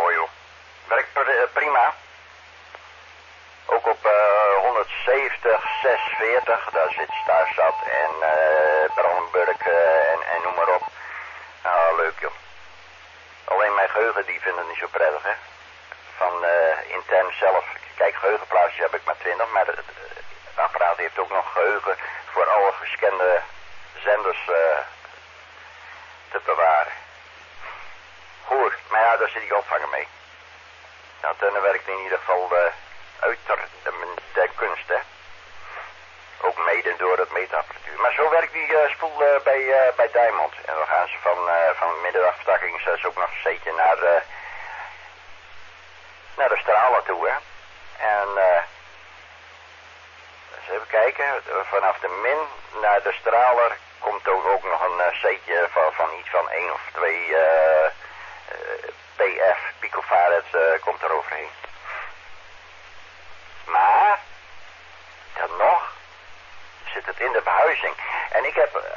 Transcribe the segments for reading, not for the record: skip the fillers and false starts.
mooi hoor. Werkt prima. Ook op 170, 640, daar zit Staarzat en Brandenburg en noem maar op. Nou, leuk joh. Alleen mijn geheugen die vindt het niet zo prettig hè. Van intern zelf. Kijk, geheugenplaatsjes heb ik maar 20, maar het apparaat heeft ook nog geheugen voor alle gescande zenders te bewaren. Goed, maar ja, daar zit die opvanger mee. Nou, dan werkt in ieder geval de kunst, hè. Ook mede door het meetapparatuur. Maar zo werkt die spoel bij Diamond. En dan gaan ze van middenafstakking zelfs ook nog een beetje naar de stralen toe, hè. En eens even kijken. Vanaf de min naar de straler komt ook nog een setje van iets van 1 of 2 PF, picofarad, komt er overheen. Maar, dan nog, zit het in de verhuizing. En ik heb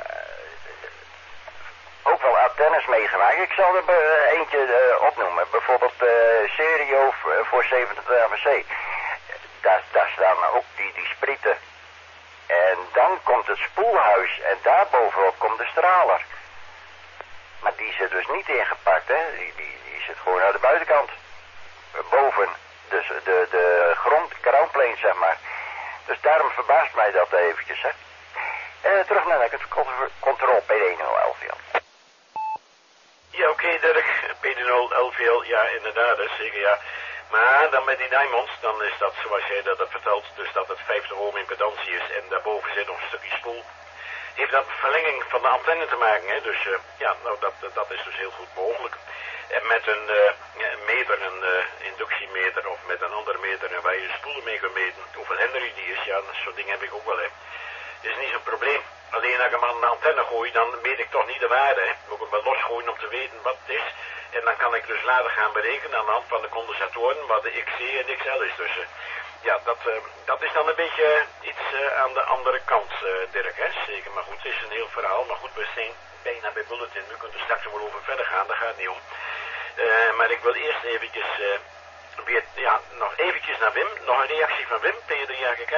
ook wel antennes meegemaakt. Ik zal er eentje opnoemen. Bijvoorbeeld Serio voor 27 AVC. Daar staan ook die sprieten. En dan komt het spoelhuis en daarbovenop komt de straler. Maar die zit dus niet ingepakt, hè. Die zit gewoon aan de buitenkant. Boven. Dus de groundplane, zeg maar. Dus daarom verbaast mij dat eventjes, hè. Terug naar het controle PD011. Ja, oké, Dirk. PD011, ja, inderdaad, dus zeker, ja. Maar dan met die Diamonds, dan is dat zoals jij dat hebt verteld, dus dat het 50 ohm impedantie is en daarboven zit nog een stukje spoel. Heeft dat verlenging van de antenne te maken, hè? Dus ja, nou dat is dus heel goed mogelijk. En met een meter, een inductiemeter of met een andere meter waar je spoelen mee kunt meten, hoeveel Henry die is, ja, dat soort dingen heb ik ook wel, hè. Is niet zo'n probleem. Alleen als ik hem aan de antenne gooi, dan weet ik toch niet de waarde, hè. Moet ik hem wel losgooien om te weten wat het is. En dan kan ik dus later gaan berekenen aan de hand van de condensatoren wat de XC en XL is. Dus ja, dat is dan een beetje iets aan de andere kant, Dirk, hè. Zeker, maar goed, het is een heel verhaal. Maar goed, we zijn bijna bij Bulletin. We kunnen er straks wel over verder gaan, daar gaat het niet om. Maar ik wil eerst eventjes, weer, ja, nog eventjes naar Wim. Nog een reactie van Wim, P3AGK.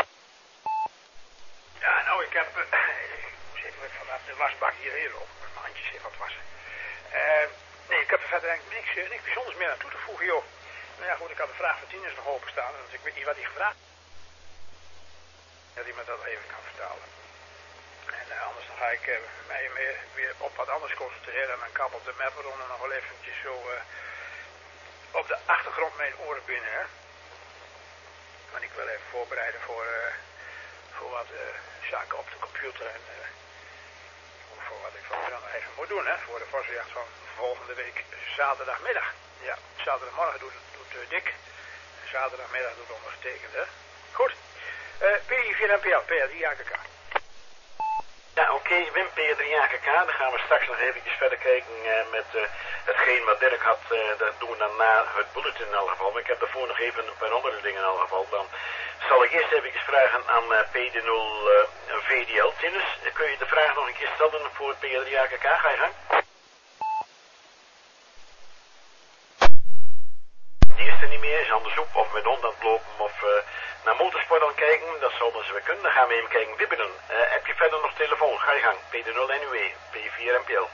Ja, nou, ik heb, zit me vanaf de wasbak hierheen op. Mijn handjes even wat wassen. Nee, ik heb er verder eigenlijk niks bijzonders meer aan toe te voegen, joh. Nou ja, goed, ik had de vraag van Tinus nog openstaan. Dus ik weet niet wat hij gevraagd dat hij me dat even kan vertalen. En anders dan ga ik mij weer op wat anders concentreren. En dan kabbelt de Mapperon nog wel eventjes zo op de achtergrond mijn oren binnen, hè. Want ik wil even voorbereiden voor wat zaken op de computer en voor wat ik vanmiddag nog even moet doen, hè. Voor de vossenjacht van volgende week zaterdagmiddag. Ja, zaterdagmorgen doet Dick. En zaterdagmiddag doet ondergetekende. Goed. P4NPL, P3AGK. Ja, oké, Wim, P3AGK. Dan gaan we straks nog eventjes verder kijken met hetgeen wat Dirk had. Dat doen we dan na het bulletin in elk geval. Maar ik heb daarvoor nog even een paar andere dingen in elk geval. Dan zal ik eerst eventjes vragen aan PD0 VDL. Tinus, kun je de vraag nog een keer stellen voor P3AGK? Ga je gang. Die is er niet meer, is aan de zoek of met hond aan het lopen of naar motorsport aan het kijken. Dat zouden ze weer kunnen. Dan gaan we even kijken. Wibberen, heb je verder nog telefoon? Ga je gang. PD0 NUE, P4NPL.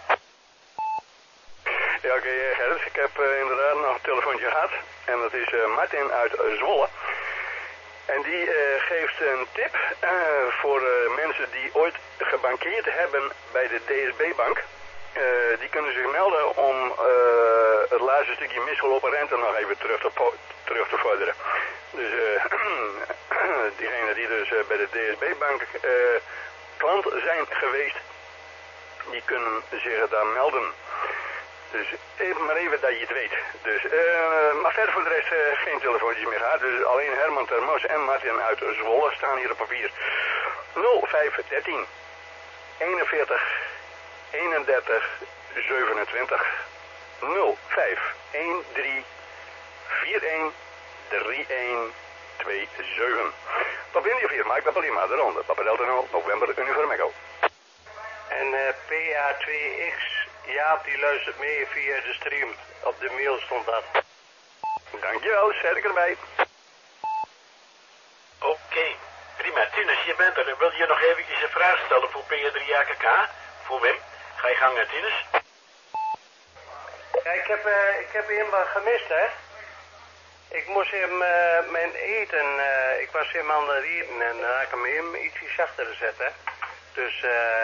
Ja, oké, Gerrit. Ik heb inderdaad nog een telefoontje gehad. En dat is Martin uit Zwolle. En die geeft een tip voor mensen die ooit gebankeerd hebben bij de DSB-bank. Die kunnen zich melden om het laatste stukje misgelopen rente nog even terug te vorderen. Dus diegenen die dus bij de DSB-bank klant zijn geweest, die kunnen zich daar melden. Dus maar even dat je het weet. Dus, maar verder voor de rest geen telefoontjes meer gehad. Dus alleen Herman Termos en Martin uit Zwolle staan hier op papier. 0513 41 31 27 0513 41 31 27. Papa India 4, Mike Papa Lima, de ronde. Papa Delta 0, November, Uniform Echo. En PA2X, Jaap die luistert mee via de stream. Op de mail stond dat. Dankjewel, zet ik erbij. Oké, prima. Tinus, je bent er. Wil je nog eventjes een vraag stellen voor P3AKK? Voor Wim? Ga je gang, Tinus? Ja, ik heb hem gemist, hè. Ik moest hem mijn eten, ik was hem aan het eten en dan had ik hem ietsje zachter gezet, hè. Dus,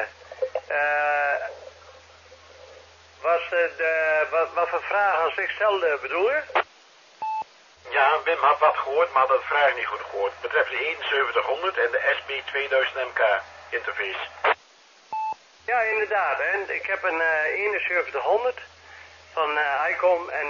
wat voor vraag als ik stelde, bedoel je? Ja, Wim had wat gehoord, maar had de vraag niet goed gehoord. Het betreft de 7100 en de SB 2000 MK interface. Ja, inderdaad, hè. Ik heb een 7100 van ICOM en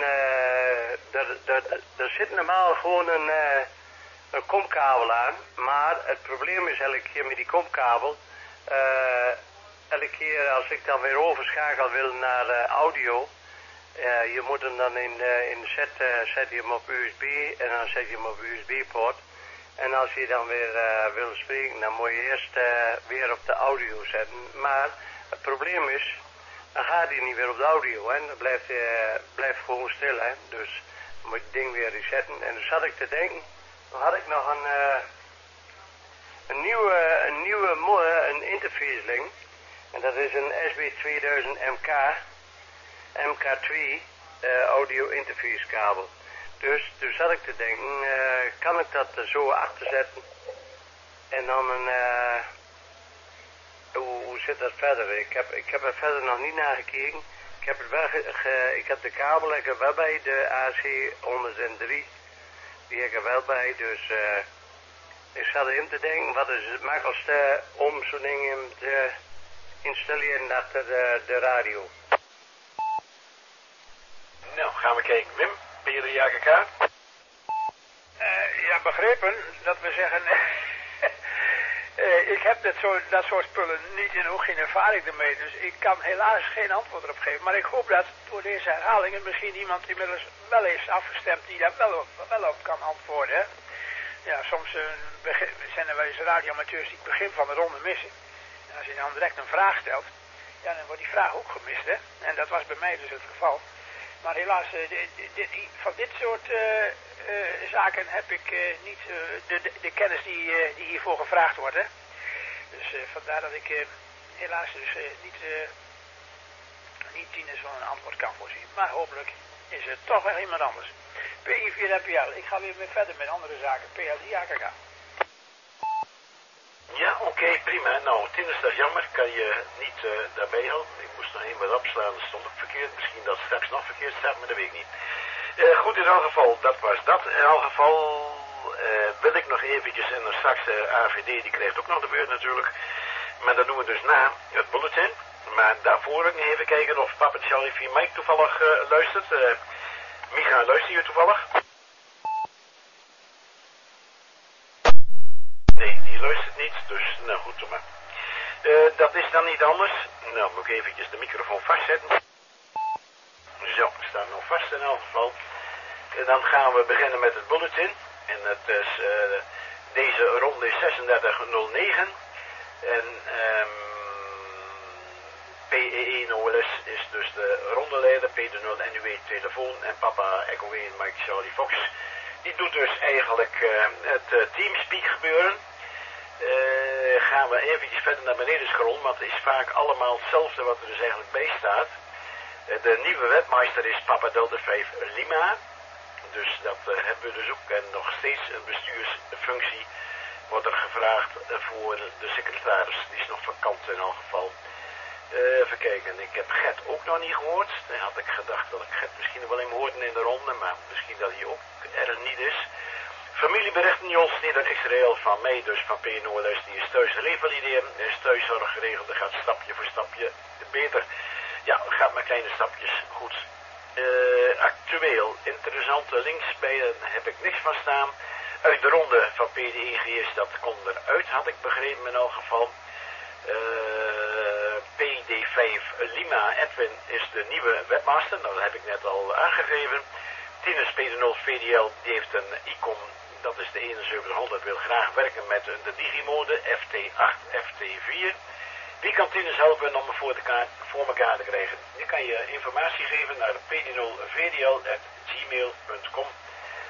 daar zit normaal gewoon een komkabel aan. Maar het probleem is elke keer met die komkabel, elke keer als ik dan weer overschakel wil naar audio, je moet hem dan in de zet je hem op USB en dan zet je hem op USB-poort. En als je dan weer wil spreken, dan moet je eerst weer op de audio zetten. Maar het probleem is, dan gaat hij niet weer op de audio, hè. Dan blijft gewoon stil, hè. Dus dan moet je het ding weer resetten. En dan zat ik te denken, dan had ik nog een nieuwe interface-link. En dat is een SB2000 MK2 audio interface kabel. Dus toen zat ik te denken, kan ik dat er zo achter zetten? En dan hoe zit dat verder? Ik heb er verder nog niet naar gekeken. Ik heb de kabel er wel bij, de AC103. Die heb ik er wel bij, dus ik zat erin te denken, wat is het makkelijkste om zo'n ding te installeren achter de radio? Nou, gaan we kijken. Wim, P3AKK? Ja, begrepen. Dat we zeggen... ik heb dat soort spullen niet en ook geen ervaring ermee. Dus ik kan helaas geen antwoord erop geven. Maar ik hoop dat door deze herhalingen misschien iemand inmiddels wel heeft afgestemd die daar wel op kan antwoorden. Hè? Ja, soms zijn er wel eens radioamateurs die het begin van de ronde missen. En als je dan direct een vraag stelt, ja, dan wordt die vraag ook gemist. Hè? En dat was bij mij dus het geval. Maar helaas, van dit soort zaken heb ik niet de kennis die hiervoor gevraagd wordt. Hè? Dus vandaar dat ik helaas dus niet Tinus van een antwoord kan voorzien. Maar hopelijk is het toch wel iemand anders. PI4NPL, ik ga weer verder met andere zaken. PL3AKK. Ja, oké, prima. Nou, Tinus, dat is jammer. Kan je niet daarbij helpen. Ik moest nog één wat opslaan. Dat stond ook verkeerd. Misschien dat straks nog verkeerd staat, maar dat weet ik niet. Goed, in elk geval, dat was dat. In elk geval wil ik nog eventjes, en dan straks de AVD, die krijgt ook nog de beurt natuurlijk. Maar dat doen we dus na het bulletin. Maar daarvoor even kijken of Papa Charlie via Mike toevallig luistert. Micha, luister je toevallig? Nee, die luistert niet, dus nou goed dan maar. Dat is dan niet anders. Nou, moet ik eventjes de microfoon vastzetten. Zo, we staan nog vast in elk geval. En dan gaan we beginnen met het bulletin. En het is, deze ronde is 3609. En PE1 OLS is dus de rondeleider. P0 NUW telefoon. En Papa Echo 1 Mike Charlie Fox. Die doet dus eigenlijk het teamspeak gebeuren. Gaan we eventjes verder naar beneden scrollen, want het is vaak allemaal hetzelfde wat er dus eigenlijk bij staat. De nieuwe webmaster is Papa Delta 5 Lima. Dus dat hebben we dus ook. En nog steeds een bestuursfunctie wordt er gevraagd voor de secretaris. Die is nog vakant in elk geval. Even kijken, ik heb Gert ook nog niet gehoord. Dan had ik gedacht dat ik Gert misschien nog wel even hoorde in de ronde, maar misschien dat hij ook er niet is. Familieberichten Jos Neder-Israël van mij, dus van PNOLS, die is thuis revalideren, is thuiszorg geregeld, dat gaat stapje voor stapje beter. Ja, het gaat met kleine stapjes goed. Actueel, interessante links bij heb ik niks van staan. Uit de ronde van PDEGS, dat komt eruit, had ik begrepen in elk geval. PD5 Lima Edwin is de nieuwe webmaster, nou, dat heb ik net al aangegeven. Tinus PD0 VDL, die heeft een ICOM, dat is de 7100, wil graag werken met de digimode FT8, FT4. Wie kan Tinus helpen om het voor elkaar te krijgen? Je kan je informatie geven naar PD0VDL@gmail.com.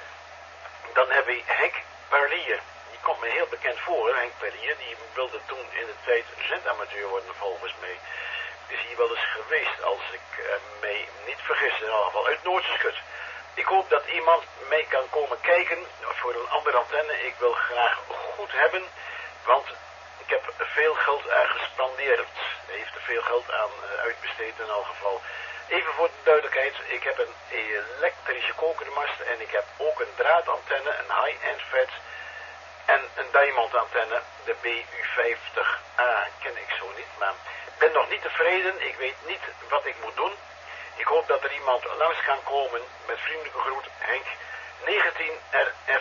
Dan hebben we Henk Perlier. Die komt me heel bekend voor. Henk Perlier, die wilde toen in de tijd zendamateur worden volgens mij. Is hier wel eens geweest, als ik mij niet vergis, in ieder geval uit Noordse Schut. Ik hoop dat iemand mee kan komen kijken voor een andere antenne. Ik wil graag goed hebben, want ik heb veel geld aan gespandeerd. Hij heeft er veel geld aan uitbesteed in elk geval. Even voor de duidelijkheid, ik heb een elektrische kokermast en ik heb ook een draadantenne, een high-end vet en een diamond antenne, de BU50A, ken ik zo niet, maar ik ben nog niet tevreden, ik weet niet wat ik moet doen. Ik hoop dat er iemand langs kan komen met vriendelijke groet, Henk, 19 RF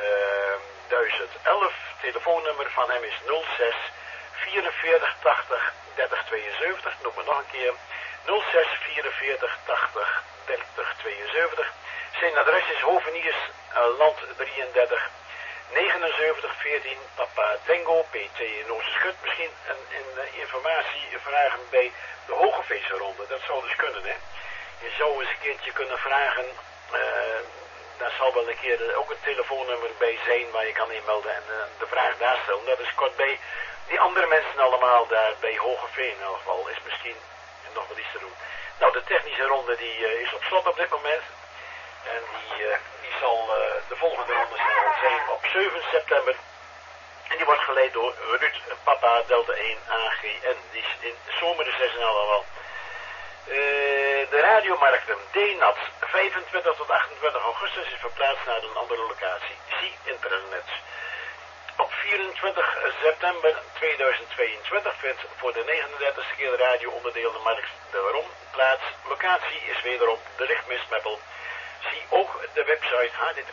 1011, telefoonnummer van hem is 06 44 80 30 72, noem me nog een keer, 06 44 80 30 72. Zijn adres is Hoveniers, Land 33, 79 14 Papa Tango, PT in Oosterschut. Misschien een informatie vragen bij de Hogeveeseronde, dat zou dus kunnen, hè. Je zou eens een keertje kunnen vragen, daar zal wel een keer ook een telefoonnummer bij zijn waar je kan inmelden en de vraag daar stellen. Dat is kort bij die andere mensen allemaal daar bij Hogeveen in elk geval, is misschien nog wel iets te doen. Nou, de technische ronde die is op slot op dit moment. En die zal de volgende ronde zijn op 7 september. En die wordt geleid door Ruud Papa Delta 1 AGN. Die is in zomer de 6 al. De radiomarkten DNAT 25 tot 28 augustus is verplaatst naar een andere locatie. Zie internet. Op 24 september 2022 vindt voor de 39e keer de radioonderdeel de markt de ROM plaats. Locatie is wederom de Lichtmistmeppel. Zie ook de website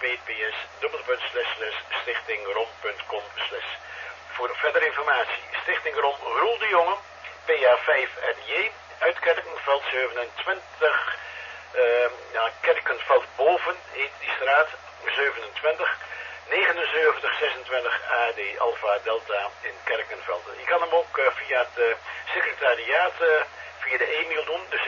https://stichtingrom.com/. Voor verdere informatie, Stichting Rom Roel de Jonge, PA5RJ, uit Kerkenveld 27, Kerkenveld boven heet die straat, 27, 7926 AD Alpha Delta in Kerkenveld. Je kan hem ook via het secretariaat, via de e-mail doen, de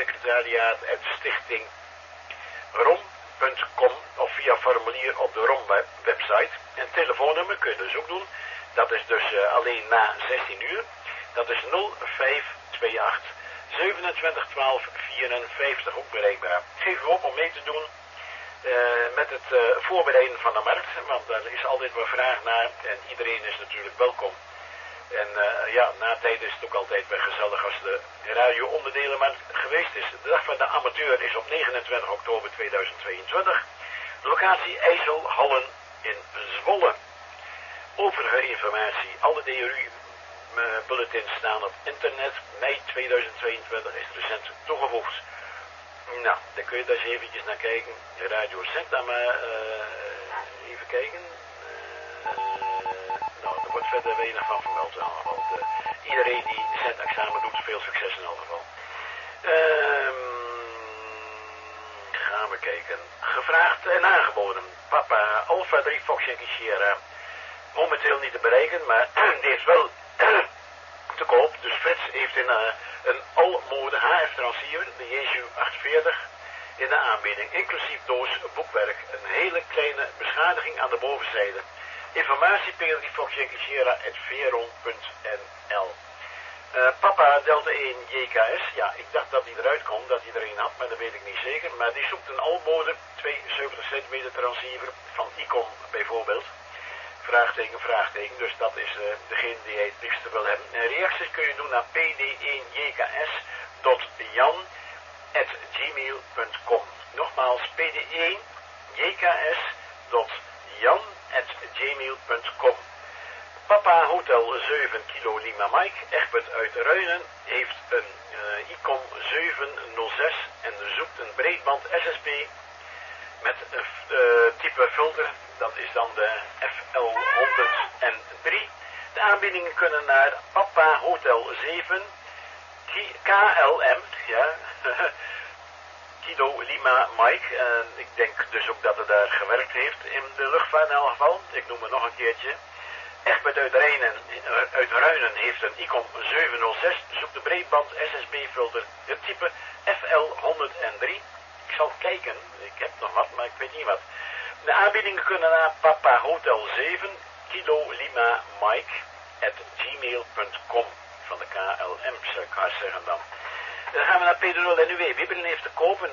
secretariaat@stichtingrom.com of via formulier op de ROM website. En telefoonnummer kun je dus ook doen. Dat is dus alleen na 16 uur. Dat is 0528 27 12 54 ook bereikbaar. Geef u op om mee te doen met het voorbereiden van de markt. Want daar is altijd wel vraag naar en iedereen is natuurlijk welkom. En na tijd is het ook altijd wel gezellig als de radio-onderdelenmarkt geweest is. De dag van de amateur is op 29 oktober 2022. Locatie IJsselhallen in Zwolle. Overige informatie, alle DRU-bulletins staan op internet. Mei 2022 is recent toegevoegd. Nou, daar kun je daar eens eventjes naar kijken. De radio zendt daar maar even kijken. Nou, er wordt verder weinig van vermeld in elk geval. Iedereen die zendexamen doet, veel succes in elk geval. Gaan we kijken. Gevraagd en aangeboden. Papa Alpha 3 Fox Yankee Sierra. Momenteel niet te bereiken, maar die is wel te koop. Dus Frits heeft een almode HF-transceiver, de Jesu 840, in de aanbieding. Inclusief doos boekwerk. Een hele kleine beschadiging aan de bovenzijde. Informatie p3foxyankee@veron.nl. Papa Delta 1 JKS, ja, ik dacht dat hij eruit kon, dat hij er een had, maar dat weet ik niet zeker. Maar die zoekt een almode 72 cm transceiver van ICOM bijvoorbeeld. Vraagteken, vraagteken, dus dat is degene die hij het liefste wil hebben. En reacties kun je doen naar pd1jks.jan@gmail.com. Nogmaals, pd1jks.jan@gmail.com. Papa Hotel 7 Kilo Lima Mike, Egbert uit Ruinen, heeft een ICOM 706 en zoekt een breedband SSB met type filter. Dat is dan de FL103. De aanbiedingen kunnen naar Papa Hotel 7 KLM, ja, Kilo Lima Mike. En ik denk dus ook dat het daar gewerkt heeft in de luchtvaart in elk geval. Ik noem het nog een keertje. Egbert uit Ruinen heeft een ICOM 706. Zoekt de breedband SSB filter. Het type FL103. Ik zal kijken. Ik heb nog wat, maar ik weet niet wat. De aanbiedingen kunnen naar Papa Hotel 7 Kilo Lima Mike @gmail.com van de KLM, zou ik haast zeggen dan. Dan gaan we naar P0 NUW. Wie heeft te kopen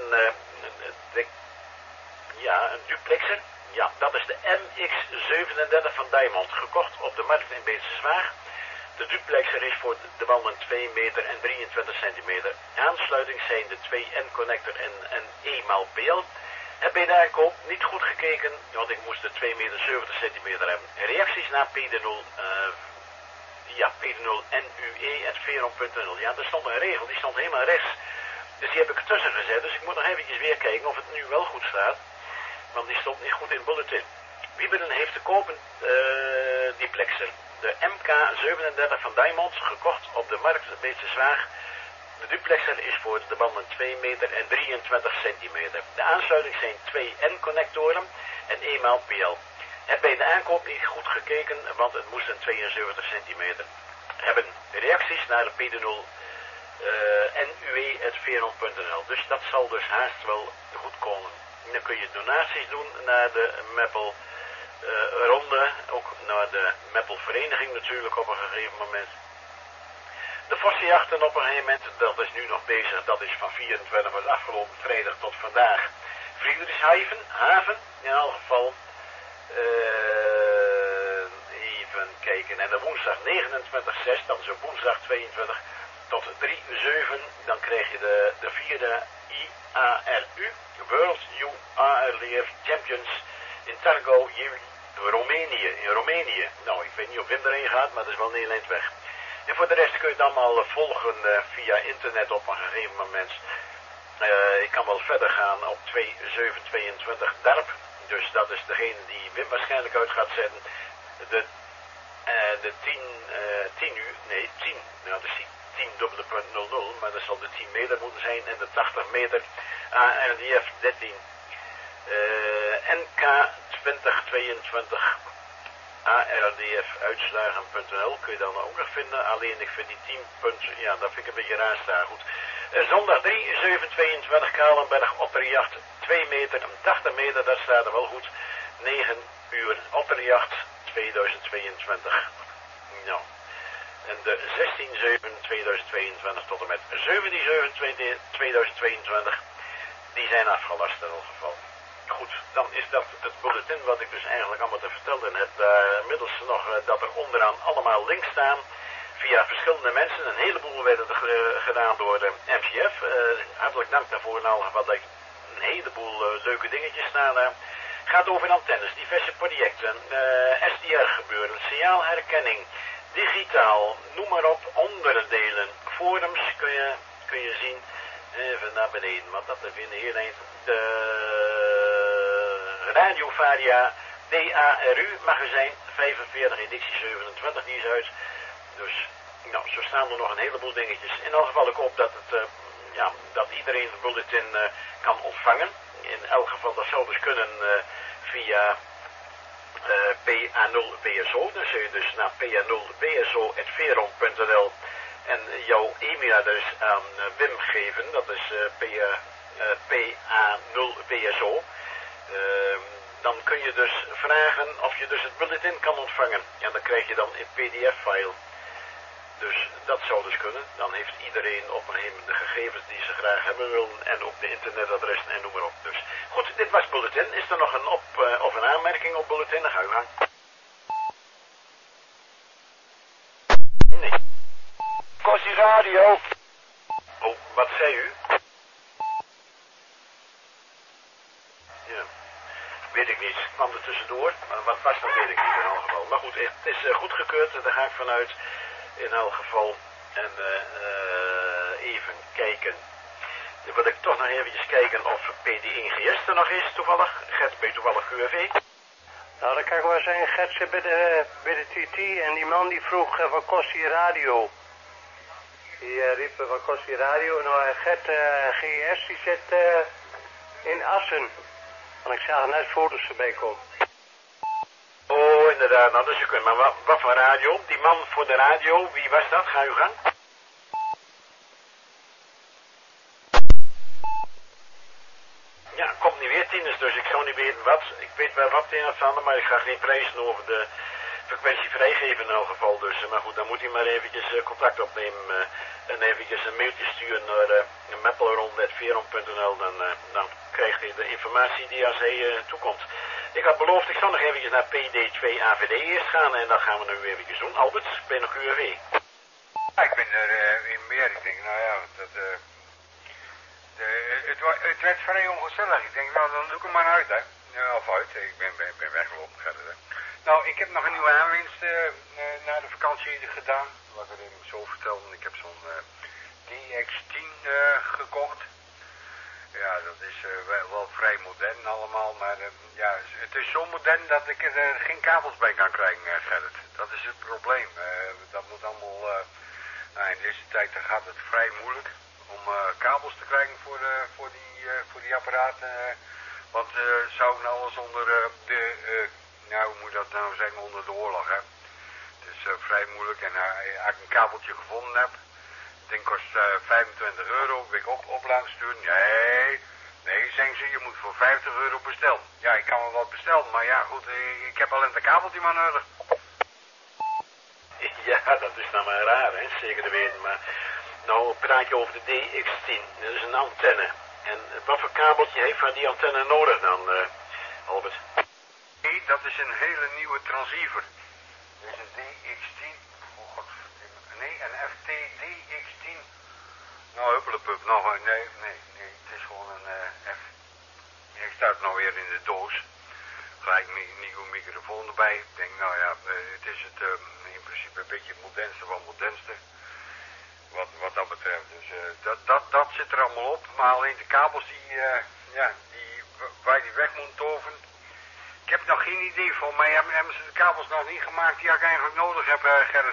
een duplexer. Ja, dat is de MX37 van Diamond, gekocht op de markt in Beeldse-Zwaag. De duplexer is voor de wanden 2 meter en 23 centimeter. Aansluiting zijn de 2N-connector en een E-PL. Heb bij de aankoop niet goed gekeken, want ik moest de 2 meter 70 centimeter hebben. Reacties naar P0 NUE@veron.nl. Ja, er stond een regel, die stond helemaal rechts. Dus die heb ik ertussen gezet, dus ik moet nog eventjes weer kijken of het nu wel goed staat. Want die stond niet goed in het bulletin. Wieberen heeft te kopen duplexer. De MK37 van Diamond, gekocht op de markt Beeldse-Zwaag. De duplexer is voor de banden 2 meter en 23 centimeter. De aansluiting zijn 2N-connectoren en E-PL. Heb bij de aankoop niet goed gekeken, want het moest een 72 centimeter hebben. Reacties naar de P0 NUE@veron.nl. Dus dat zal dus haast wel goed komen. En dan kun je donaties doen naar de Meppel Ronde, ook naar de Meppel Vereniging natuurlijk op een gegeven moment. De vossenjachten op een gegeven moment, dat is nu nog bezig, dat is van 24 was afgelopen vrijdag tot vandaag. Friedrichshaven, in elk geval. Even kijken, en de woensdag 29/6, dat is op woensdag 22 tot 3/7, dan krijg je de vierde IARU, World UARLeer Champions in Targo, in Roemenië. Nou, ik weet niet of Wim erheen gaat, maar dat is wel een heel eind weg. En voor de rest kun je het allemaal volgen via internet op een gegeven moment. Ik kan wel verder gaan op 2722 DARP. Dus dat is degene die Wim waarschijnlijk uit gaat zetten. De 10 uur, nee 10, nou dat is 10.00, maar dat zal de 10 meter moeten zijn. En de 80 meter ARDF 13. NK 2022 ARDF-uitslagen.nl kun je dan ook nog vinden. Alleen ik vind die 10 punten, ja, dat vind ik een beetje raar staan. Goed. Zondag 3/7/22 Kalenberg Otterjacht 2 meter en 80 meter, dat staat er wel goed. 9 uur Otterjacht 2022. Nou. En de 16/7/2022 tot en met 17/7/2022, die zijn afgelast in elk geval. Goed, dan is dat het bulletin wat ik dus eigenlijk allemaal te vertellen heb. Inmiddels nog dat er onderaan allemaal links staan via verschillende mensen. Een heleboel werden er gedaan door de MCF. Hartelijk dank daarvoor in alle geval dat ik een heleboel leuke dingetjes staan daar. Gaat over antennes, diverse projecten, SDR gebeuren, signaalherkenning, digitaal, noem maar op, onderdelen, forums kun je zien. Even naar beneden, want dat is in de hele eind. De Radio Varia DARU magazijn 45 editie 27, die is uit. Dus nou, zo staan er nog een heleboel dingetjes. In elk geval ik hoop dat dat iedereen het bulletin kan ontvangen. In elk geval dat zou dus kunnen via PA0 BSO. Dan zul je dus naar PA0 BSO@veron.nl en jouw e-mailadres aan Wim geven. Dat is PA0 BSO. Dan kun je dus vragen of je dus het bulletin kan ontvangen. En dan krijg je dan een PDF-file. Dus dat zou dus kunnen. Dan heeft iedereen op een gegeven moment de gegevens die ze graag hebben willen. En ook de internetadressen en noem maar op. Dus goed, dit was bulletin. Is er nog een of een aanmerking op bulletin? Dan ga u gang. Nee. Kostie Radio. Oh, wat zei u? Ja. Weet ik niet. Kwam er tussendoor. Maar wat was dat weet ik niet in elk geval. Maar goed, het is goedgekeurd. Daar ga ik vanuit. In elk geval. En even kijken. Dan wil ik toch nog eventjes kijken of PD1GS er nog is toevallig. Gert, ben je toevallig QRV? Nou, dat kan ik wel zijn. Gert zit bij de TT en die man die vroeg wat kost die radio? Die riep wat kost die radio? Nou, Gert GS die zit in Assen. Want ik zag net foto's erbij komen. Oh, inderdaad. Nou, dus je kunt. Maar wat voor radio? Die man voor de radio, wie was dat? Ga u gang. ja, komt niet weer tieners, dus ik zou niet weten wat. Ik weet wel wat in het van, maar ik ga geen prijzen over de frequentie vrijgeven in elk geval. Dus, maar goed, dan moet hij maar eventjes contact opnemen en eventjes een mailtje sturen naar meppelrond.veron.nl. Dan krijgt hij de informatie die als hij toekomt. Ik had beloofd, ik zou nog eventjes naar PD2 AVD eerst gaan en dat gaan we nu eventjes doen. Albert, ben je nog UWV? Ja, ik ben er in meer. Ik denk, nou ja, het werd vrij ongezellig. Ik denk, nou dan doe ik hem maar uit, hè. Ja, of uit. Ik ben weggelopen. Hè. Nou, ik heb nog een nieuwe aanwinst na de vakantie gedaan. Laat ik het even zo vertellen. Ik heb zo'n DX10 gekocht. Ja, dat is wel vrij modern allemaal, maar ja, het is zo modern dat ik er geen kabels bij kan krijgen, Gerrit. Dat is het probleem. Dat moet allemaal, nou, in deze tijd gaat het vrij moeilijk om kabels te krijgen voor die apparaten. Want zou ik nou alles onder nou hoe moet dat nou zeggen, onder de oorlog, hè. Het is vrij moeilijk en als ik een kabeltje gevonden heb, het ding kost €25, wil ik op laten sturen. Nee, zeggen ze, je moet voor €50 bestellen. Ja, ik kan wel wat bestellen, maar ja goed, ik heb alleen een kabeltje maar nodig. Ja, dat is nou maar raar, hè, zeker te weten, maar nou praat je over de DX10, dat is een antenne. En wat voor kabeltje heeft van die antenne nodig dan, Albert? Nee, dat is een hele nieuwe transceiver. Dus een DX10, oh god, nee, een FT-DX10. Nou, huppelepup, nee, het is gewoon een F. Ik staat nou weer in de doos. Gelijk een nieuwe microfoon erbij. Ik denk, nou ja, het is in principe een beetje het modernste van het modernste. Wat dat betreft. Dus dat zit er allemaal op. Maar alleen de kabels waar die weg moet toveren. Ik heb nog geen idee van, maar hebben ze de kabels nog niet gemaakt die ik eigenlijk nodig heb, Gerrit?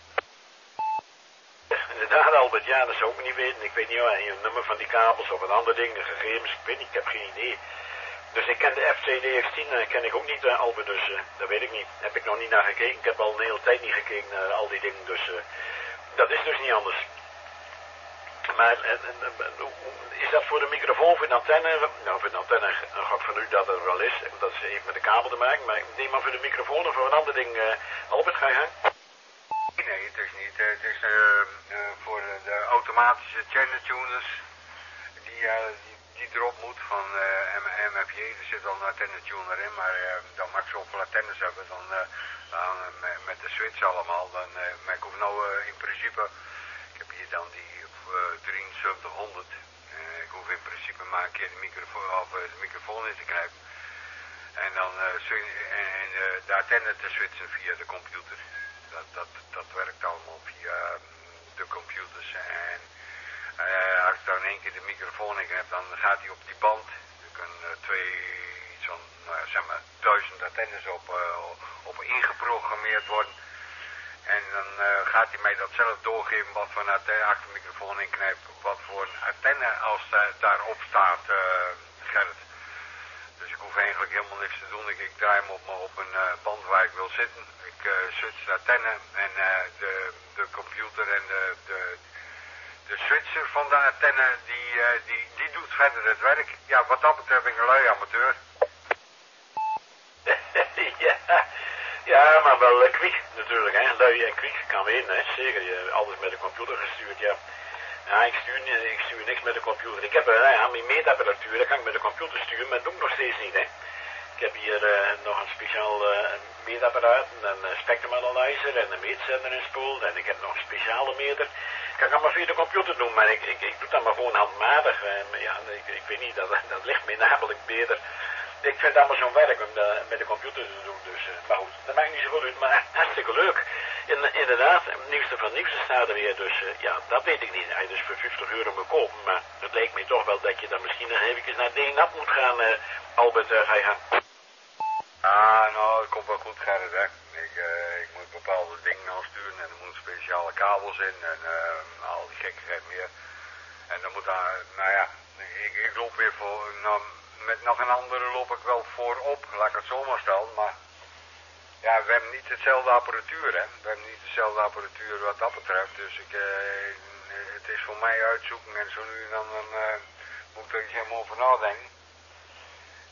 Inderdaad, Albert, ja, dat zou ik niet weten. Ik weet niet een nummer van die kabels of een ander ding, de gegevens, ik weet niet, ik heb geen idee. Dus ik ken de FCDX10 ken ik ook niet, Albert, dus dat weet ik niet. Heb ik nog niet naar gekeken, ik heb al een hele tijd niet gekeken naar al die dingen, dus dat is dus niet anders. Maar is dat voor de microfoon, voor de antenne? Nou, voor de antenne ga ik van u dat het wel is, dat ze even met de kabel te maken, maar ik neem maar voor de microfoon of voor een ander ding. Albert, ga je gang? Nee, het is niet. Het is voor de automatische channel tuners die erop moet van MFJ. Er zit al een antenne tuner in, maar dan mag je zoveel antennes hebben dan met de switch allemaal. Maar ik hoef nou in principe, ik heb hier dan die 7300. Ik hoef in principe maar een keer de microfoon in te knijpen. En dan de antenne te switchen via de computer. Dat werkt allemaal via de computers. En als ik dan in één keer de microfoon in heb, dan gaat hij op die band. Er kunnen iets van, zeg maar, 1000 antennes op ingeprogrammeerd worden. En dan gaat hij mij dat zelf doorgeven wat voor een achter de microfoon inknijpt, wat voor een antenne als daarop staat, Gerrit. Dus ik hoef eigenlijk helemaal niks te doen. Ik draai hem op een band waar ik wil zitten. Ik switch de antenne en de computer en de switcher van de antenne, die doet verder het werk. Ja, wat dat betreft ben ik een lui amateur. Ja, maar wel kwik natuurlijk, hè. Lui en kwik kan weten, hè. Zeker, alles met de computer gestuurd, ja. Ja, ik stuur niks met de computer. Ik heb mijn meetapparatuur, dat kan ik met de computer sturen, maar dat doe ik nog steeds niet, hè. Ik heb hier nog een speciaal meetapparaat, een spectrumanalyzer en een meetzender in spoel. En ik heb nog een speciale meter. Ik kan allemaal via de computer doen, maar ik doe dat maar gewoon handmatig. Ja, ik weet niet, dat ligt me namelijk beter. Ik vind het allemaal zo'n werk om met de computer te doen, dus, maar goed, dat maakt niet zoveel uit, maar hartstikke leuk. Inderdaad, het nieuwste van het nieuwste staat er weer, dus ja, dat weet ik niet. Hij dus voor €50 moet kopen, maar het leek me toch wel dat je dan misschien nog even naar DNAP moet gaan, Albert, ga je gaan. Ah, nou, dat komt wel goed, Gerrit, hè. Ik moet bepaalde dingen aansturen en er moeten speciale kabels in en al die gekkigheid meer. En dan moet daar, nou ja, ik loop weer voor, met nog een andere loop ik wel voorop, laat ik het zo maar stellen, maar ja, we hebben niet hetzelfde apparatuur, hè. We hebben niet dezelfde apparatuur wat dat betreft, dus het is voor mij uitzoeken en zo nu en dan moet ik er eens helemaal over nadenken.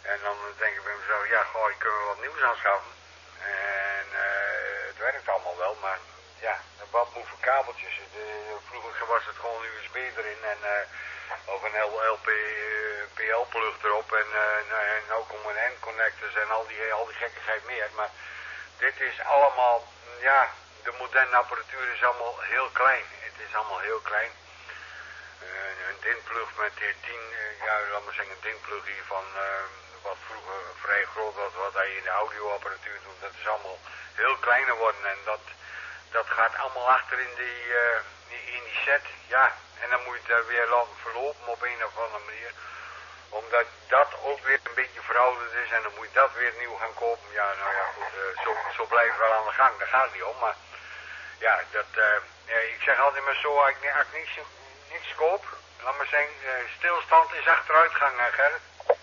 En dan denk ik bij mezelf, ja, goh, ik kan wel wat nieuws aanschaffen. En het werkt allemaal wel, maar ja, wat moet voor kabeltjes? Vroeger was het gewoon USB erin en of een LPL-plug erop en nou komen N-connectors en al die gekkigheid meer. Maar dit is allemaal, ja, de moderne apparatuur is allemaal heel klein. Het is allemaal heel klein. Een DIN-plug met 10, ja, laat maar zeggen, een DIN-plug hier van wat vroeger vrij groot was, wat hij in de audioapparatuur doet, dat is allemaal heel kleiner worden en dat gaat allemaal achter in die set, ja. En dan moet je het weer laten verlopen op een of andere manier, omdat dat ook weer een beetje verouderd is en dan moet je dat weer nieuw gaan kopen. Ja, nou ja, goed, zo blijven we wel aan de gang, daar gaat het niet om, maar ja, ik zeg altijd maar zo, als ik niks koop, laat maar zeggen, stilstand is achteruitgang, Gerrit.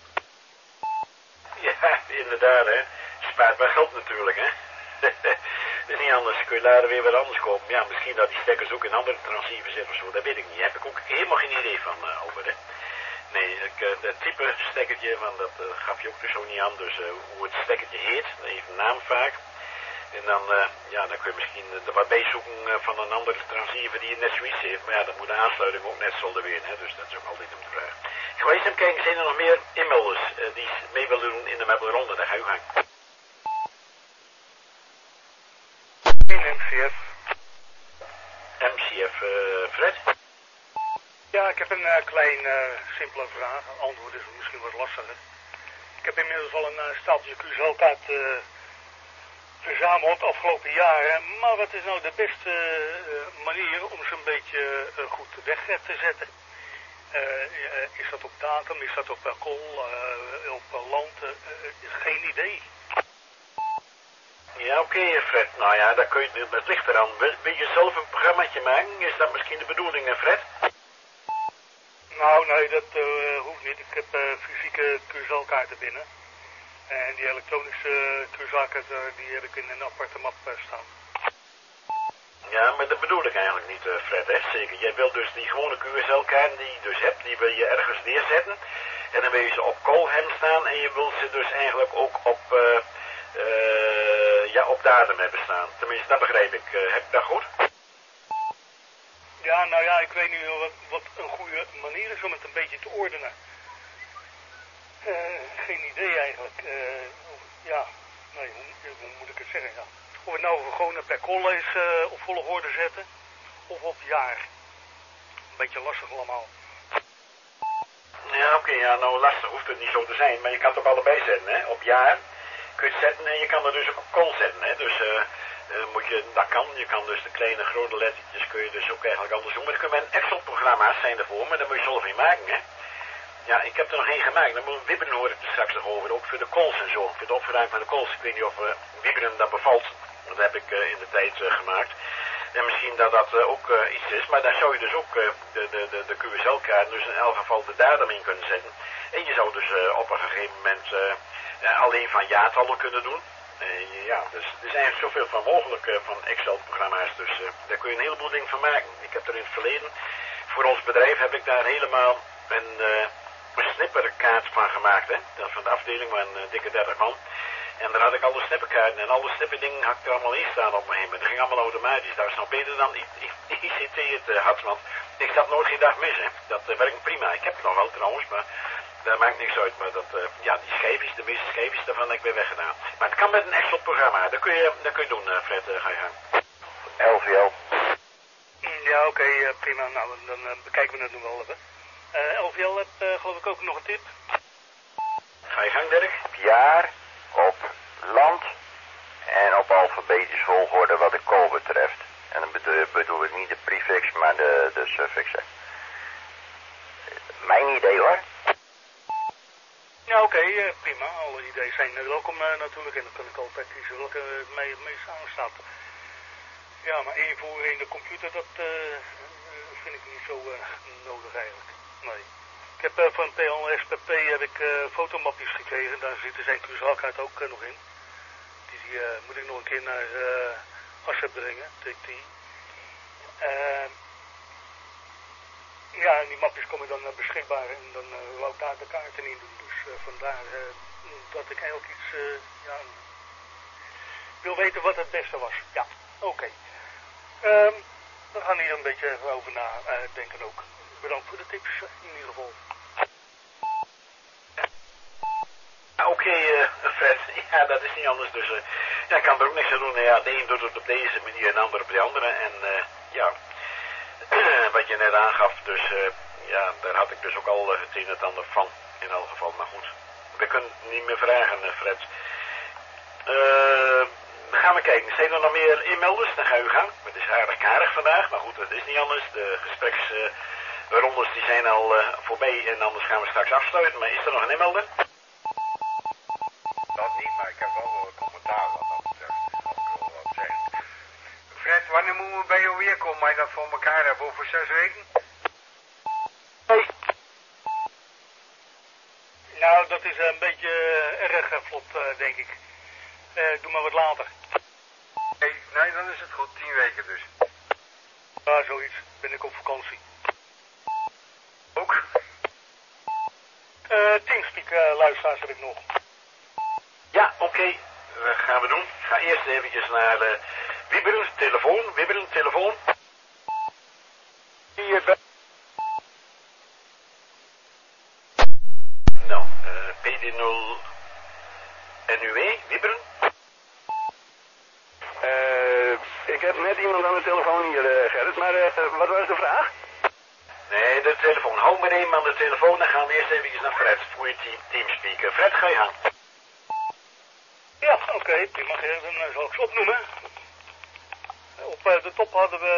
Ja, inderdaad, hè. Spaart wel geld natuurlijk, hè. Dat is niet anders. Kun je later weer wat anders kopen. Ja, misschien dat die stekkers ook in andere transceivers zitten of zo. Dat weet ik niet. Daar heb ik ook helemaal geen idee van over, hè. Nee, dat type stekkertje, want dat gaf je ook dus zo niet aan. Dus hoe het stekkertje heet, dat heeft een naam vaak. En dan, ja, dan kun je misschien er wat bij zoeken van een andere transceiver die net zoiets heeft. Maar ja, dan moet de aansluiting ook net zo weer, hè. Dus dat is ook altijd om te vragen. Ik ga eens even kijken, zijn er nog meer inmelders die mee willen doen in de mebbelronde? Daar ga je gang. MCF. MCF, Fred? Ja, ik heb een klein, simpele vraag. Antwoord is misschien wat lastiger. Ik heb inmiddels al een stapeltje QSL-kaart verzameld afgelopen jaren. Maar wat is nou de beste manier om ze een beetje goed weg te zetten? Is dat op datum, is dat op call, op land? Geen idee. Ja, oké, Fred. Nou ja, daar kun je, het ligt eraan. Wil je zelf een programmaatje maken? Is dat misschien de bedoeling, Fred? Nou, nee, dat hoeft niet. Ik heb fysieke QSL-kaarten binnen. En die elektronische QSL-kaarten, die heb ik in een aparte map staan. Ja, maar dat bedoel ik eigenlijk niet, Fred, hè? Zeker. Jij wil dus die gewone QSL-kaarten die je dus hebt, die wil je ergens neerzetten. En dan wil je ze op call staan en je wilt ze dus eigenlijk ook op, ja, op datum hebben staan. Tenminste, dat begrijp ik. Heb ik dat goed? Ja, nou ja, ik weet niet wat een goede manier is om het een beetje te ordenen. Geen idee eigenlijk. Ja, nee, hoe moet ik het zeggen? Ja. Of het nou gewoon per call is op volgorde zetten, of op jaar. Een beetje lastig allemaal. Ja, oké, ja, nou lastig hoeft het niet zo te zijn, maar je kan het op allebei zetten, hè. Op jaar kun je het zetten en je kan er dus ook op call zetten, hè. Dus dat kan. Je kan dus de kleine grote lettertjes kun je dus ook eigenlijk anders doen. Maar er kunnen Excel-programma's zijn ervoor, maar daar moet je zelf in maken, hè. Ja, ik heb er nog één gemaakt. Dan moet Wibberen hoor ik er straks nog over. Ook voor de calls en zo. Voor de opruiming van de calls. Ik weet niet of Wibberen dat bevalt. Dat heb ik in de tijd gemaakt. En misschien dat dat ook iets is. Maar daar zou je dus ook de QSL-kaart, dus in elk geval de datum in kunnen zetten. En je zou dus op een gegeven moment alleen van jaartallen kunnen doen. Ja, dus er is eigenlijk zoveel van mogelijk van Excel-programma's. Dus daar kun je een heleboel dingen van maken. Ik heb er in het verleden, voor ons bedrijf heb ik daar helemaal een snipperkaart van gemaakt, hè. Dat van de afdeling, maar een dikke 30 man. En daar had ik alle snipperkaarten en alle snipperdingen had ik er allemaal in staan op mijn heen. Dat ging allemaal automatisch. Dat was nog beter dan ICT het had, want ik zat nooit geen dag mis, hè. Dat werkt prima. Ik heb het nog wel trouwens, maar dat maakt niks uit. Maar dat, ja, die schijfjes, de meeste schijfjes daarvan heb ik weer weggedaan. Maar het kan met een Excel-programma. Dat kun je doen, Fred. Ga je gang. LVL. Ja, oké, prima. Nou, dan bekijken we het nog wel even. LVL heb geloof ik ook nog een tip. Ga je gang, Dirk. Op jaar, op land en op alfabetische volgorde wat de call betreft. En dan bedoel ik niet de prefix, maar de suffixen. Mijn idee hoor. Ja, oké, prima. Alle ideeën zijn welkom natuurlijk en dan kan ik altijd kiezen welke mee samenstaat. Ja, maar invoeren in de computer, dat vind ik niet zo nodig eigenlijk. Nee. Ik heb van PLSPP heb ik fotomapjes gekregen, daar zitten zijn QSL-kaart ook nog in. Die moet ik nog een keer naar Assen brengen, TT. Ja, en die mapjes komen dan beschikbaar en dan wou ik daar de kaarten in doen. Dus vandaar dat ik eigenlijk iets, ja, wil weten wat het beste was. Ja, oké. We gaan hier een beetje over nadenken ook. Bedankt voor de tips, in ieder geval. Oké, Fred. Ja, dat is niet anders. Dus ja, ik kan er ook niks aan doen. Ja, de een doet het op deze manier en de ander op de andere. En ja, wat je net aangaf. Dus ja, daar had ik dus ook al het een en het ander van. In elk geval. Maar goed, we kunnen niet meer vragen, Fred. Gaan we kijken. Zijn er nog meer inmelders? Dan ga u gaan. Het is aardig karig vandaag. Maar goed, het is niet anders. De gespreksrondes die zijn al voorbij. En anders gaan we straks afsluiten. Maar is er nog een inmelder? Dat niet, maar ik heb wel een commentaar wat dat betreft. Dat ik wel wat zeggen. Fred, wanneer moeten we bij jou weer komen? Maar je dat voor elkaar hebben over 6 weken? Hey. Nou, dat is een beetje erg vlot, denk ik. Doe maar wat later. Nee, dan is het goed. 10 weken dus. Ja, zoiets. Ben ik op vakantie. Ook? Teamspeak luisteraars heb ik nog. Ja, oké. Dat gaan we doen. Ik ga eerst eventjes naar Wibberen, telefoon. Wibberen, telefoon. Hier Nou, PD0 NUE, Wibberen. Ik heb net iemand aan de telefoon hier, Gerrit, maar wat was de vraag? Nee, de telefoon. Hou maar even aan de telefoon. Dan gaan we eerst eventjes naar Fred voor je teamspeaker. Fred, ga je gaan. Ja, oké, prima. Dan zal ik ze opnoemen. Op de top hadden we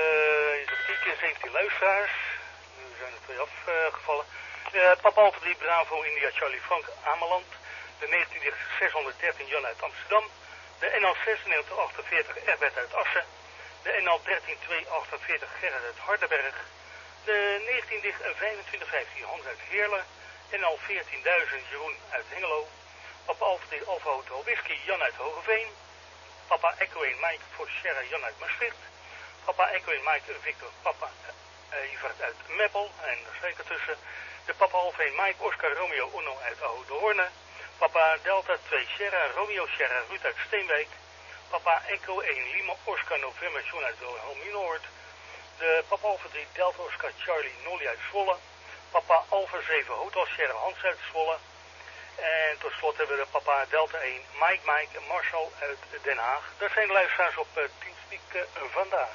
even 17 luisteraars. Nu zijn er 2 afgevallen. Papa Alpha 3 Bravo India Charlie Frank Ameland. De 19613 Jan uit Amsterdam. De NL 9648 Erbert uit Assen. De NL 13248 Gerrit uit Hardenberg. De 192515 Hans uit Heerlen. NL 14000 Jeroen uit Hengelo. Papa Alpha 3 Alpha Hotel Whisky Jan uit Hogeveen. Papa Echo 1 Mike voor Sierra Jan uit Maastricht. Papa Echo 1 Mike Victor Papa Evert uit Meppel. En daar zeker tussen. De Papa Alpha 1 Mike Oscar Romeo Uno uit Oude Hoorne. Papa Delta 2 Sierra Romeo Sierra Ruud uit Steenwijk. Papa Echo 1 Lima Oscar November John uit Wilhelmina Noord. De Papa Alpha 3 Delta Oscar Charlie Nolly uit Zwolle. Papa Alpha 7 Hotel Sierra Hans uit Zwolle. En tot slot hebben we de Papa Delta 1 Mike en Marcel uit Den Haag. Dat zijn de luisteraars op Teamspeak vandaag.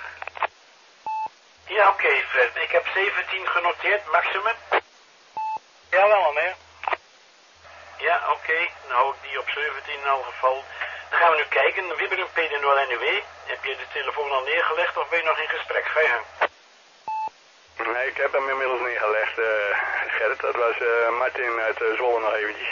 Ja, oké, Fred. Ik heb 17 genoteerd, maximum. Ja, wel meer. Ja, oké. Nou, die op 17 in elk geval. Dan gaan we nu kijken. Wibberen PD0 NUW. Heb je de telefoon al neergelegd of ben je nog in gesprek? Ga je gang. Nee, ik heb hem inmiddels neergelegd, Gerrit. Dat was Martin uit Zwolle nog eventjes.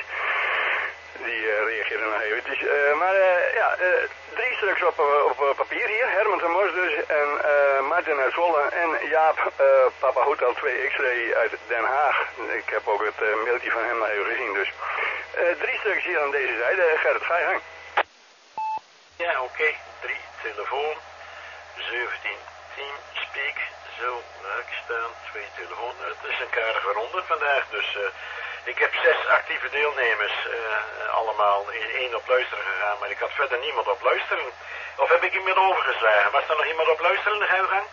Die reageerde nog eventjes. Maar ja, 3 stuks op papier hier. Herman de Mos dus. En Martin uit Zwolle. En Jaap, Papa Hotel 2 X-Ray uit Den Haag. Ik heb ook het mailtje van hem nog even gezien. Dus 3 stuks hier aan deze zijde. Gerrit, ga je gang. Ja, oké. 3 telefoon. 17 Teamspeak. Zo, daar heb ik staan. 2 telefoon. Het is een karige ronde vandaag. Dus ik heb 6 actieve deelnemers. Allemaal in 1 op luisteren gegaan. Maar ik had verder niemand op luisteren. Of heb ik iemand overgeslagen? Was er nog iemand op luisteren? Dan gaan we gaan.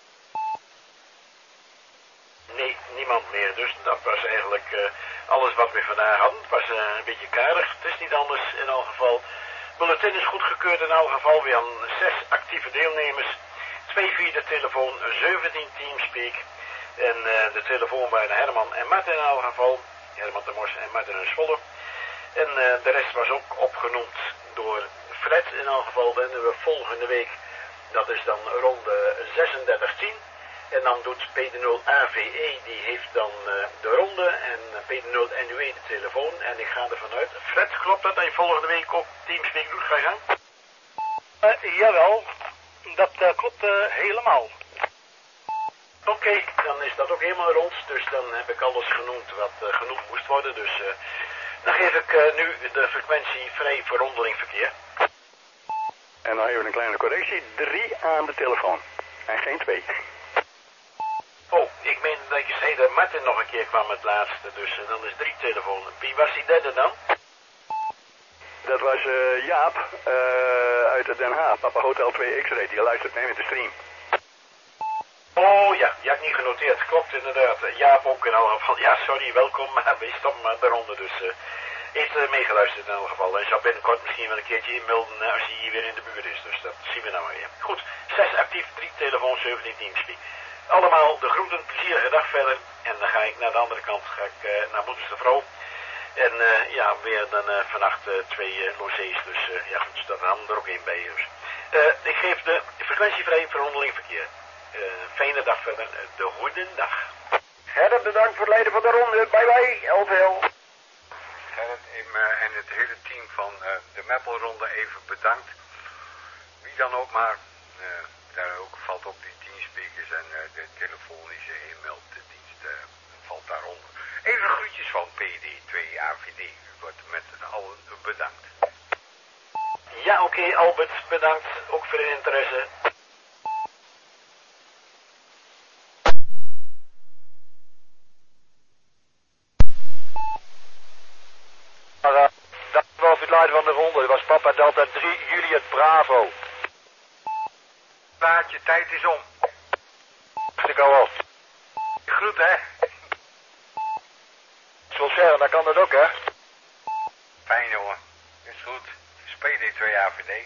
Nee, niemand meer. Dus dat was eigenlijk alles wat we vandaag hadden. Het was een beetje karig. Het is niet anders in elk geval. Bulletin is goedgekeurd in elk geval. We hadden 6 actieve deelnemers. 2 via de telefoon, 17 Teamspeak. En de telefoon waren Herman en Martin in elk geval. Herman de Mos en Martin in Zwolle. En de rest was ook opgenoemd door Fred in elk geval. En we volgende week, dat is dan ronde 3610. En dan doet PD0 AVE, die heeft dan de ronde. En PD0 NUE de telefoon. En ik ga ervan uit. Fred, klopt dat je volgende week ook Teamspeak doet? Ga je gang? Jawel, dat klopt helemaal. Oké, dan is dat ook helemaal rond. Dus dan heb ik alles genoemd wat genoemd moest worden. Dus dan geef ik nu de frequentie vrij voor rondeling verkeer. En nog even een kleine correctie. 3 aan de telefoon. En geen 2. Oh, ik meen dat je zei dat Martin nog een keer kwam het laatste. Dus dan is 3 telefoons. Wie was die derde dan? Dat was Jaap uit Den Haag, Papa Hotel 2 X-Ray, die luistert mee met de stream. Oh ja, die had ik niet genoteerd. Klopt inderdaad. Jaap ook in elk geval. Ja, sorry, welkom. Maar we stoppen daaronder, dus heeft meegeluisterd in elk geval. En zal binnenkort misschien wel een keertje inmelden als hij hier weer in de buurt is. Dus dat zien we nou weer. Goed, 6 actief, 3 telefoon, 17 Teamspeak. Allemaal de groeten, plezierige dag verder. En dan ga ik naar de andere kant, naar Moeders de Vrouw. En ja, weer dan vannacht 2 logés. Dus ja goed, staat een ander er ook één bij. Dus. Ik geef de frequentievrij voor onderling verkeer. Fijne dag verder. De goedendag. Gerrit, bedankt voor het leiden van de ronde. Bye bye, LVL. Gerrit en het hele team van de Meppelronde even bedankt. Wie dan ook maar. Daar ook, valt ook die teamspeakers en de telefonische e-maildienst valt daaronder. Even groetjes van PD2AVD. U wordt met z'n allen bedankt. Ja, oké, Albert, bedankt. Ook voor de interesse. Dankjewel voor het leiden van de ronde. Dat was Papa Delta 3, Juliet Bravo. Laat je tijd is om. Ik al wel. Groet hè. Zoals zeggen, dan kan dat ook hè. Fijn jongen. Is goed. PD2AVD.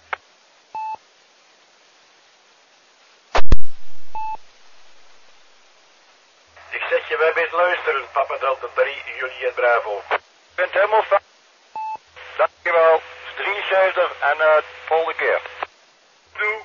Ik zeg je, wij bent luisteren. Papa Delta 3, Juliet Bravo. Ik ben het helemaal fijn. Dankjewel. 73 en volgende keer. Doe.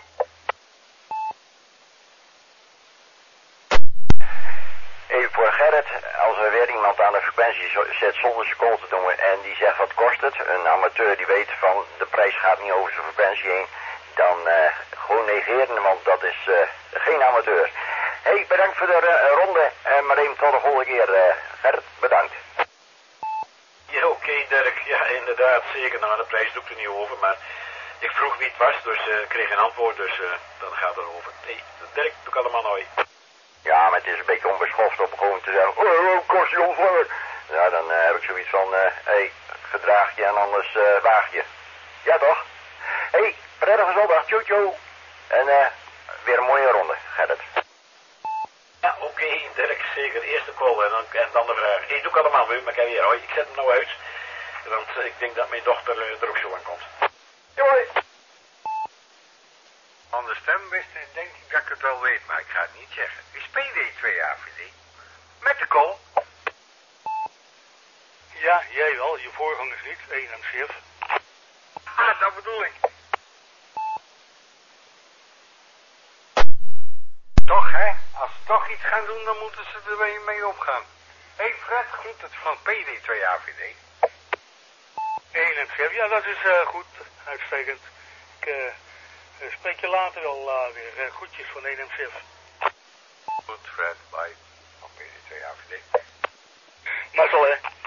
Even voor Gerrit, als er weer iemand aan de frequentie zet zonder zijn call te doen en die zegt wat kost het, een amateur die weet van de prijs gaat niet over zijn frequentie heen, dan gewoon negeren, want dat is geen amateur. Hey, bedankt voor de ronde en maar even tot de volgende keer. Gerrit, bedankt. Ja, oké, Dirk. Ja, inderdaad, zeker. Nou, de prijs doe ik er niet over, maar ik vroeg wie het was, dus ik kreeg een antwoord, dus dan gaat het erover. Nee, Dirk, doe ik allemaal nooit. Ja, maar het is een beetje onbeschoft om gewoon te zeggen, oh, kost je ontvanger. Ja, dan heb ik zoiets van, hey, gedraag je en anders waag je. Ja, toch? Hey, prettige zondag, tjoe tjoe. En weer een mooie ronde, Gerrit. Ja, oké, Dirk, zeker. Eerste call en dan de vraag. Hey, doe ik allemaal weer, maar kijk weer, hoi. Ik zet hem nou uit, want ik denk dat mijn dochter er ook zo aan komt. Hoi. Van de stemwisten denk ik dat ik het wel weet, maar ik ga het niet zeggen. Is PD2AVD? Met de call. Ja, jij wel. Je voorgangers niet. 1 MC. Ah, dat bedoel ik. Toch, hè? Als ze toch iets gaan doen, dan moeten ze er mee omgaan. Hé, hey Fred, groet het van PD2AVD. 1 MC. Ja, dat is goed. Uitstekend. Ik spreek je later wel weer. Groetjes van 1 MC. Goed, Fred. Bye. Van PD2AVD. Mazzel, hè.